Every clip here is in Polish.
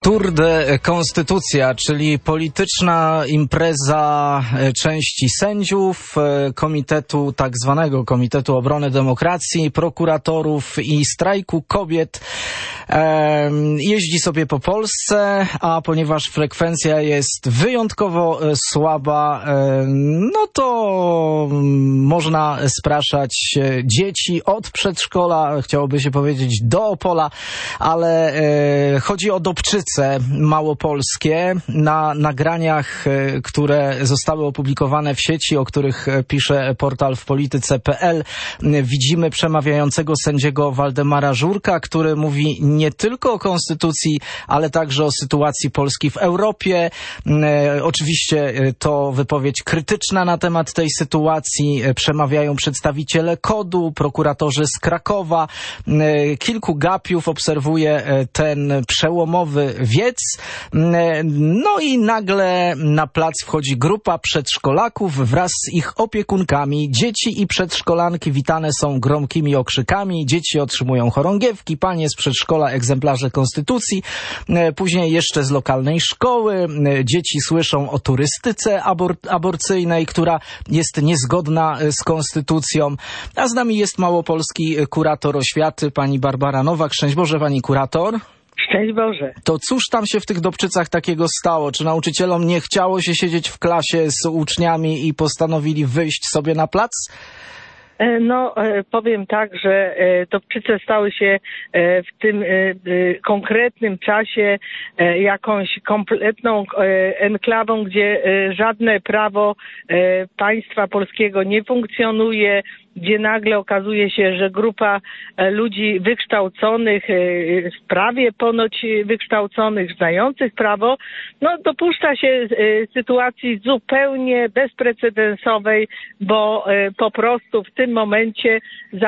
Tour de Konstytucja, czyli polityczna impreza części sędziów, komitetu, tak zwanego Komitetu Obrony Demokracji, prokuratorów i strajku kobiet. Jeździ sobie po Polsce, a ponieważ frekwencja jest wyjątkowo słaba, no to można spraszać dzieci od przedszkola, chciałoby się powiedzieć do Opola, ale chodzi o Dobczyce małopolskie. Na nagraniach, które zostały opublikowane w sieci, o których pisze portal wpolityce.pl, widzimy przemawiającego sędziego Waldemara Żurka, który mówi nie tylko o konstytucji, ale także o sytuacji Polski w Europie. Oczywiście to wypowiedź krytyczna na temat tej sytuacji. Przemawiają przedstawiciele KOD-u, prokuratorzy z Krakowa. Kilku gapiów obserwuje ten przełomowy wiec. No i nagle na plac wchodzi grupa przedszkolaków wraz z ich opiekunkami. Dzieci i przedszkolanki witane są gromkimi okrzykami. Dzieci otrzymują chorągiewki, panie z przedszkola egzemplarze konstytucji. Później jeszcze z lokalnej szkoły. Dzieci słyszą o turystyce aborcyjnej, która jest niezgodna z konstytucją. A z nami jest małopolski kurator oświaty, pani Barbara Nowak. Szczęść Boże, pani kurator. Szczęść Boże. To cóż tam się w tych Dobczycach takiego stało? Czy nauczycielom nie chciało się siedzieć w klasie z uczniami i postanowili wyjść sobie na plac? No, powiem tak, że Dobczyce stały się w tym konkretnym czasie jakąś kompletną enklawą, gdzie żadne prawo państwa polskiego nie funkcjonuje, gdzie nagle okazuje się, że grupa ludzi wykształconych, prawie ponoć wykształconych, znających prawo, no dopuszcza się sytuacji zupełnie bezprecedensowej, bo po prostu w tym momencie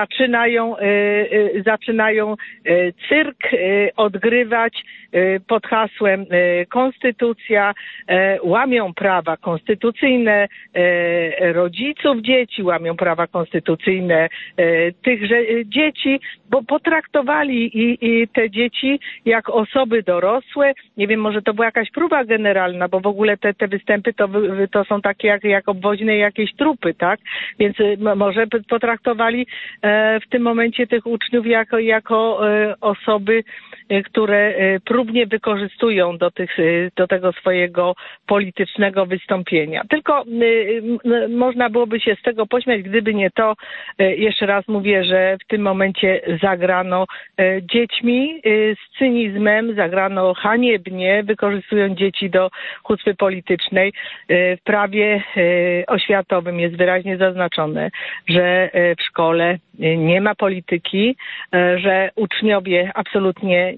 zaczynają cyrk odgrywać pod hasłem konstytucja, łamią prawa konstytucyjne rodziców dzieci, łamią prawa konstytucyjne tychże dzieci, bo potraktowali i te dzieci jak osoby dorosłe. Nie wiem, może to była jakaś próba generalna, bo w ogóle te występy to są takie jak obwoźne jakieś trupy, tak? Więc może potraktowali w tym momencie tych uczniów jako osoby, które próbnie wykorzystują do tego swojego politycznego wystąpienia. Tylko można byłoby się z tego pośmiać, gdyby nie to, jeszcze raz mówię, że w tym momencie zagrano dziećmi z cynizmem, zagrano haniebnie, wykorzystując dzieci do hucpy politycznej. W prawie oświatowym jest wyraźnie zaznaczone, że w szkole nie ma polityki, że uczniowie absolutnie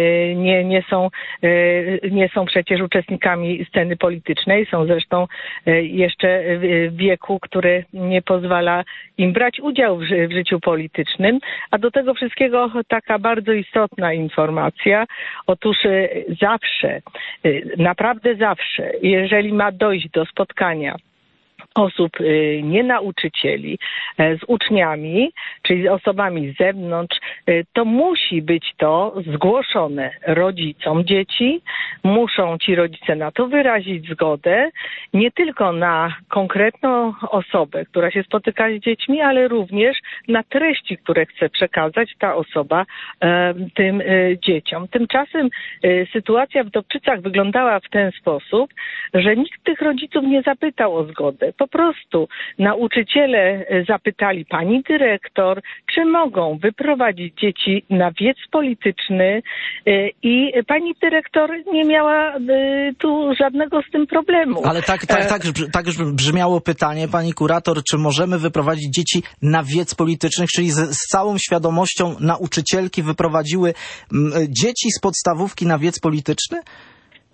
nie są przecież uczestnikami sceny politycznej, są zresztą jeszcze w wieku, który nie pozwala im brać udział w życiu politycznym, a do tego wszystkiego taka bardzo istotna informacja. Otóż zawsze, naprawdę zawsze, jeżeli ma dojść do spotkania osób nienauczycieli z uczniami, czyli z osobami z zewnątrz, to musi być to zgłoszone rodzicom dzieci. Muszą ci rodzice na to wyrazić zgodę, nie tylko na konkretną osobę, która się spotyka z dziećmi, ale również na treści, które chce przekazać ta osoba tym dzieciom. Tymczasem sytuacja w Dobczycach wyglądała w ten sposób, że nikt tych rodziców nie zapytał o zgodę. Po prostu nauczyciele zapytali pani dyrektor, czy mogą wyprowadzić dzieci na wiec polityczny i pani dyrektor nie miała tu żadnego z tym problemu. Ale tak już brzmiało pytanie, pani kurator, czy możemy wyprowadzić dzieci na wiec polityczny, czyli z całą świadomością nauczycielki wyprowadziły dzieci z podstawówki na wiec polityczny?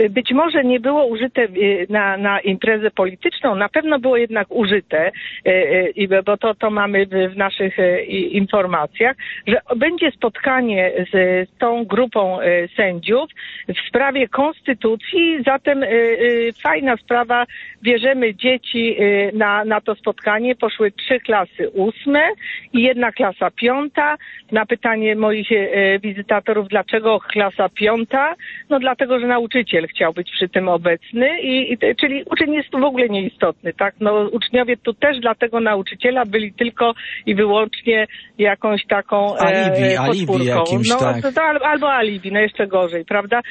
być może nie było użyte na imprezę polityczną, na pewno było jednak użyte, bo to mamy w naszych informacjach, że będzie spotkanie z tą grupą sędziów w sprawie konstytucji, zatem fajna sprawa, bierzemy dzieci na to spotkanie, poszły 3 klasy 8 i 1 klasa 5. Na pytanie moich wizytatorów, dlaczego klasa 5? No dlatego, że nauczyciel chciał być przy tym obecny, czyli uczeń jest tu w ogóle nieistotny, tak? No uczniowie tu też dla tego nauczyciela byli tylko i wyłącznie jakąś taką alibi jakimś, tak. Albo alibi, no jeszcze gorzej, prawda?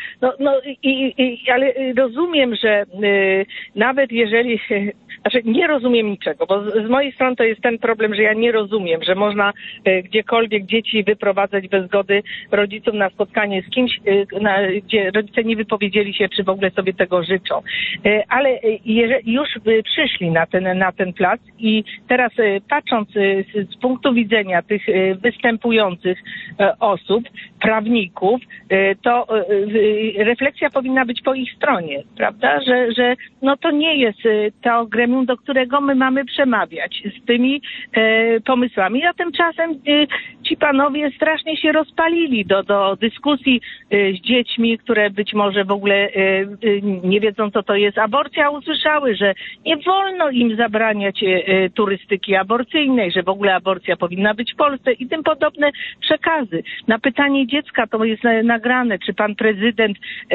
Ale rozumiem, że nawet jeżeli, znaczy nie rozumiem niczego, bo z mojej strony to jest ten problem, że ja nie rozumiem, że można gdziekolwiek dzieci wyprowadzać bez zgody rodziców na spotkanie z kimś, gdzie rodzice nie wypowiedzieli się, czy w ogóle sobie tego życzą. Ale jeżeli już przyszli na ten plac i teraz patrząc z punktu widzenia tych występujących osób, prawników, to refleksja powinna być po ich stronie, prawda? Że no to nie jest to gremium, do którego my mamy przemawiać z tymi pomysłami, a tymczasem ci panowie strasznie się rozpalili do dyskusji z dziećmi, które być może w ogóle nie wiedzą, co to jest aborcja, usłyszały, że nie wolno im zabraniać turystyki aborcyjnej, że w ogóle aborcja powinna być w Polsce i tym podobne przekazy. Na pytanie dziecka, to jest nagrane, czy pan prezydent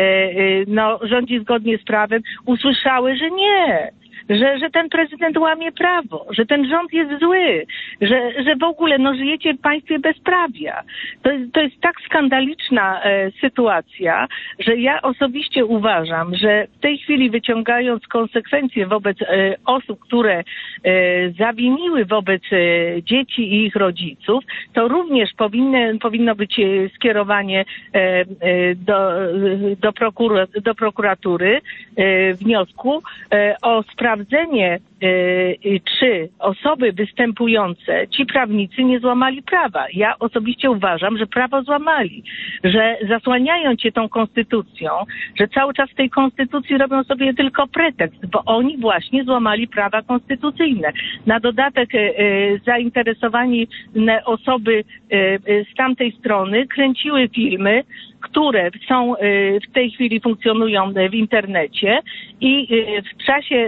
rządzi zgodnie z prawem, usłyszały, że nie. Że ten prezydent łamie prawo, że ten rząd jest zły, że w ogóle żyjecie w państwie bezprawia. To jest tak skandaliczna sytuacja, że ja osobiście uważam, że w tej chwili wyciągając konsekwencje wobec osób, które zawiniły wobec dzieci i ich rodziców, to również powinno być skierowanie do prokuratury wniosku o sprawdzenie, czy osoby występujące, ci prawnicy nie złamali prawa. Ja osobiście uważam, że prawo złamali, że zasłaniają się tą konstytucją, że cały czas w tej konstytucji robią sobie tylko pretekst, bo oni właśnie złamali prawa konstytucyjne. Na dodatek zainteresowani osoby z tamtej strony kręciły filmy, które są w tej chwili funkcjonują w internecie i w czasie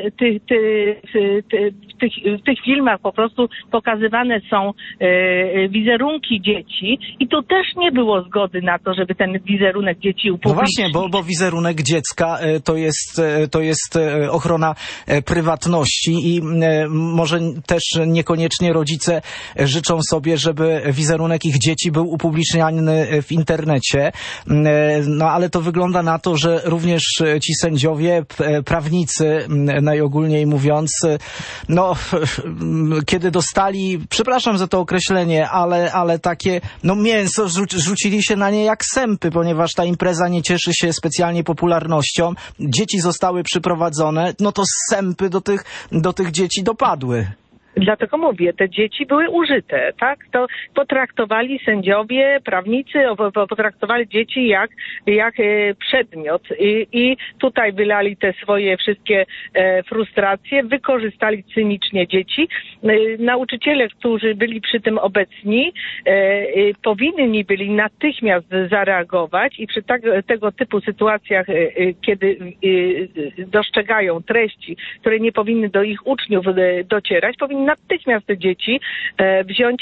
w tych filmach po prostu pokazywane są wizerunki dzieci i tu też nie było zgody na to, żeby ten wizerunek dzieci upublicznić. No właśnie, bo wizerunek dziecka to jest ochrona prywatności i może też niekoniecznie rodzice życzą sobie, żeby wizerunek ich dzieci był upubliczniany w internecie. No ale to wygląda na to, że również ci sędziowie, prawnicy, najogólniej mówiąc, kiedy dostali, przepraszam za to określenie, ale takie, mięso, rzucili się na nie jak sępy, ponieważ ta impreza nie cieszy się specjalnie popularnością. Dzieci zostały przyprowadzone, to sępy do tych dzieci dopadły. Dlatego mówię, te dzieci były użyte, tak? To potraktowali sędziowie, prawnicy, potraktowali dzieci jak przedmiot i tutaj wylali te swoje wszystkie frustracje, wykorzystali cynicznie dzieci. Nauczyciele, którzy byli przy tym obecni, powinni byli natychmiast zareagować i przy tego typu sytuacjach, kiedy dostrzegają treści, które nie powinny do ich uczniów docierać, powinni natychmiast te dzieci wziąć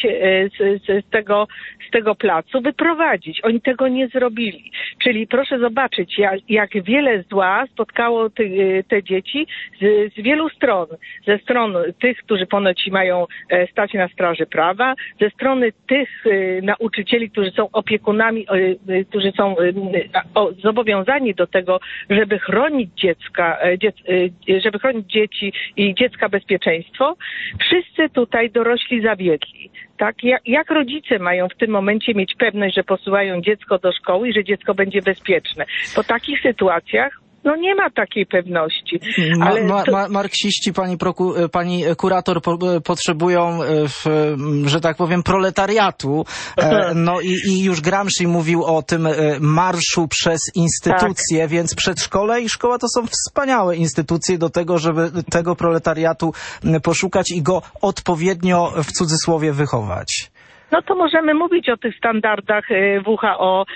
z tego placu, wyprowadzić. Oni tego nie zrobili. Czyli proszę zobaczyć, jak wiele zła spotkało te dzieci z wielu stron. Ze stron tych, którzy ponoć mają stać na straży prawa, ze strony tych nauczycieli, którzy są opiekunami, którzy są zobowiązani do tego, żeby chronić żeby chronić dzieci i dziecka bezpieczeństwo. Wszyscy tutaj dorośli zawiedli. Tak? Jak rodzice mają w tym momencie mieć pewność, że posyłają dziecko do szkoły i że dziecko będzie bezpieczne? Po takich sytuacjach No nie ma takiej pewności. Ale marksiści, pani kurator, potrzebują, że tak powiem, proletariatu. No i już Gramsci mówił o tym marszu przez instytucje, tak. Więc przedszkole i szkoła to są wspaniałe instytucje do tego, żeby tego proletariatu poszukać i go odpowiednio, w cudzysłowie, wychować. No to możemy mówić o tych standardach WHO,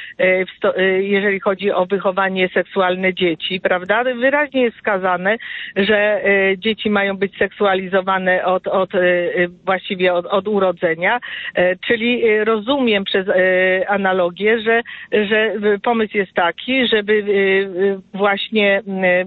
jeżeli chodzi o wychowanie seksualne dzieci, prawda? Wyraźnie jest wskazane, że dzieci mają być seksualizowane właściwie od urodzenia, czyli rozumiem przez analogię, że pomysł jest taki, żeby właśnie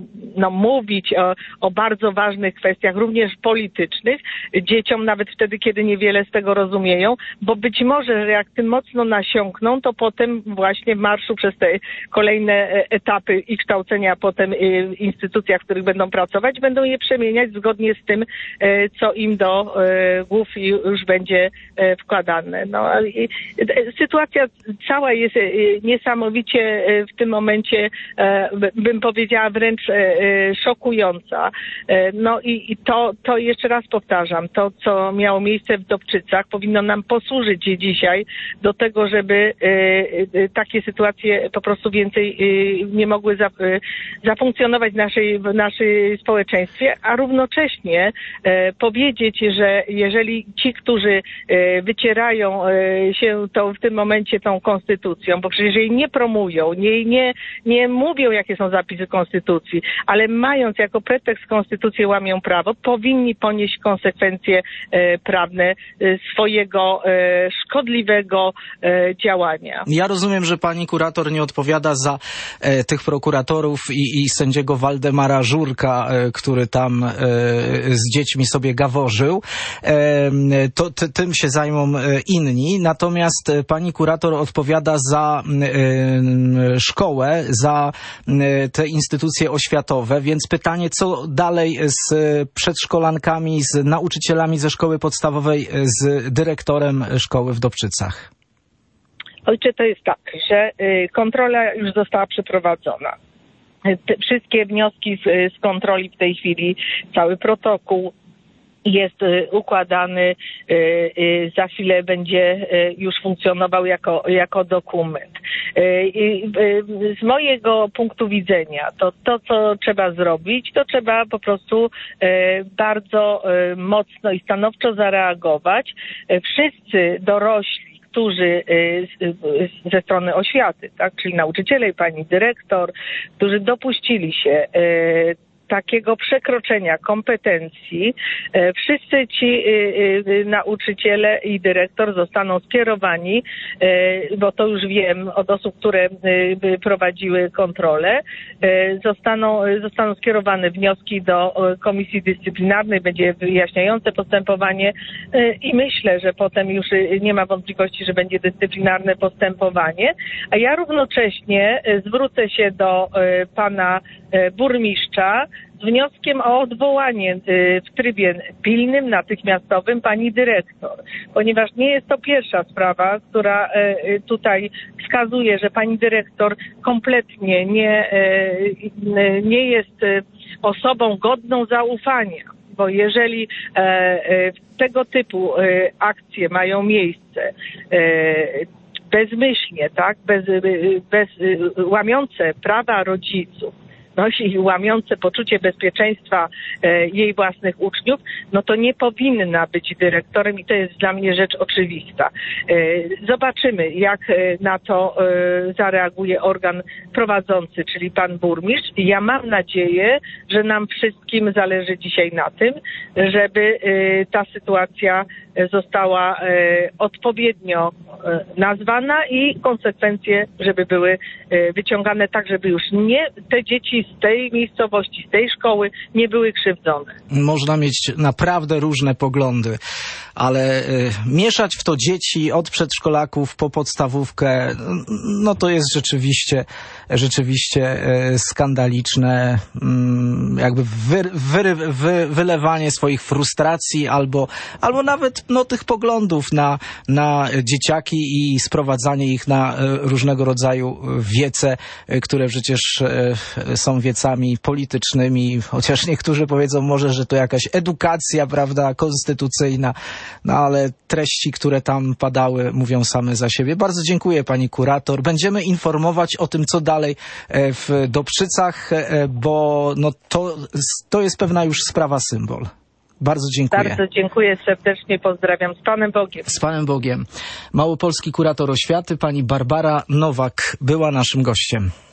mówić o bardzo ważnych kwestiach, również politycznych, dzieciom nawet wtedy, kiedy niewiele z tego rozumieją, bo być może, że jak tym mocno nasiąkną, to potem właśnie w marszu przez te kolejne etapy i kształcenia potem w instytucjach, w których będą pracować, będą je przemieniać zgodnie z tym, co im do głów już będzie wkładane. No, sytuacja cała jest niesamowicie w tym momencie, bym powiedziała, wręcz szokująca. No i to jeszcze raz powtarzam, to co miało miejsce w Dobczycach powinno nam posłużyć dzisiaj do tego, żeby takie sytuacje po prostu więcej nie mogły zafunkcjonować w naszej społeczeństwie, a równocześnie powiedzieć, że jeżeli ci, którzy wycierają się w tym momencie tą konstytucją, bo przecież jej nie promują, nie mówią, jakie są zapisy konstytucji, ale mając jako pretekst konstytucję łamią prawo, powinni ponieść konsekwencje prawne swojego szkodliwego działania. Ja rozumiem, że pani kurator nie odpowiada za tych prokuratorów i sędziego Waldemara Żurka, który tam z dziećmi sobie gaworzył. Tym się zajmą inni. Natomiast pani kurator odpowiada za szkołę, za te instytucje oświatowe, więc pytanie, co dalej z przedszkolankami, z nauczycielami ze szkoły podstawowej, z dyrektorem szkoły w Dobczycach? Ojcze, to jest tak, że kontrola już została przeprowadzona. Wszystkie wnioski z kontroli w tej chwili, cały protokół jest układany, za chwilę będzie już funkcjonował jako dokument. Z mojego punktu widzenia to co trzeba zrobić, to trzeba po prostu bardzo mocno i stanowczo zareagować. Wszyscy dorośli, którzy ze strony oświaty, tak, czyli nauczyciele i pani dyrektor, którzy dopuścili się takiego przekroczenia kompetencji, wszyscy ci nauczyciele i dyrektor zostaną skierowani, bo to już wiem od osób, które prowadziły kontrolę, zostaną skierowane wnioski do Komisji Dyscyplinarnej, będzie wyjaśniające postępowanie i myślę, że potem już nie ma wątpliwości, że będzie dyscyplinarne postępowanie, a ja równocześnie zwrócę się do pana burmistrza z wnioskiem o odwołanie w trybie pilnym, natychmiastowym pani dyrektor, ponieważ nie jest to pierwsza sprawa, która tutaj wskazuje, że pani dyrektor kompletnie nie jest osobą godną zaufania. Bo jeżeli tego typu akcje mają miejsce bezmyślnie, tak, bez łamiące prawa rodziców, no i łamiące poczucie bezpieczeństwa jej własnych uczniów, no to nie powinna być dyrektorem i to jest dla mnie rzecz oczywista. Zobaczymy, jak na to zareaguje organ prowadzący, czyli pan burmistrz. Ja mam nadzieję, że nam wszystkim zależy dzisiaj na tym, żeby ta sytuacja została odpowiednio nazwana i konsekwencje, żeby były wyciągane tak, żeby już te dzieci z tej miejscowości, z tej szkoły nie były krzywdzone. Można mieć naprawdę różne poglądy, ale mieszać w to dzieci od przedszkolaków po podstawówkę, no to jest rzeczywiście skandaliczne, jakby wylewanie swoich frustracji albo nawet tych poglądów na dzieciaki i sprowadzanie ich na różnego rodzaju wiece, które przecież są wiecami politycznymi, chociaż niektórzy powiedzą może, że to jakaś edukacja, prawda, konstytucyjna, no ale treści, które tam padały, mówią same za siebie. Bardzo dziękuję pani kurator. Będziemy informować o tym, co dalej w Dobrzycach, bo no to jest pewna już sprawa symbol. Bardzo dziękuję. Bardzo dziękuję serdecznie, pozdrawiam. Z Panem Bogiem. Z Panem Bogiem. Małopolski kurator oświaty, pani Barbara Nowak była naszym gościem.